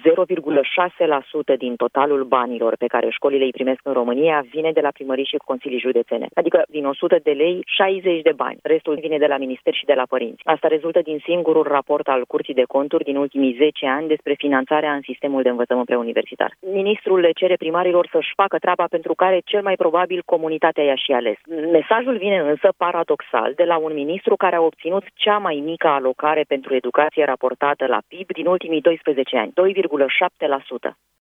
0,6% din totalul banilor pe care școlile îi primesc în România vine de la primării și consilii județene. Adică din 100 de lei, 60 de bani. Restul vine de la minister și de la părinți. Asta rezultă din singurul raport al Curții de Conturi din ultimii 10 ani despre finanțarea în sistemul de învățământ preuniversitar. Ministrul le cere primarilor să-și facă treaba pentru care cel mai probabil comunitatea i-a și ales. Mesajul vine însă paradoxal de la un ministru care a obținut cea mai mică alocare pentru educație raportată la PIB din ultimii 12 ani, 2,7%.